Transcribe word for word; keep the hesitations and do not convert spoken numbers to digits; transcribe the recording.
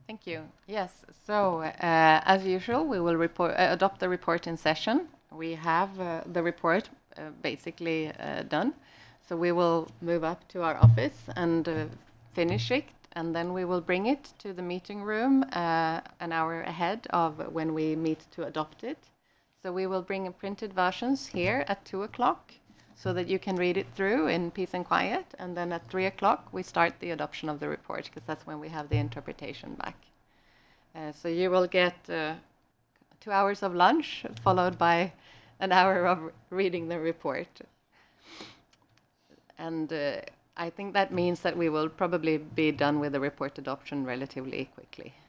Thank you. Yes. So, uh, as usual, we will report, uh, adopt the report in session. We have uh, the report uh, basically uh, done. So we will move up to our office and uh, finish it, and then we will bring it to the meeting room uh, an hour ahead of when we meet to adopt it. So we will bring printed versions here at two o'clock so that you can read it through in peace and quiet. And then at three o'clock, we start the adoption of the report because that's when we have the interpretation back. Uh, so you will get uh, two hours of lunch followed by an hour of reading the report. And uh, I think that means that we will probably be done with the report adoption relatively quickly.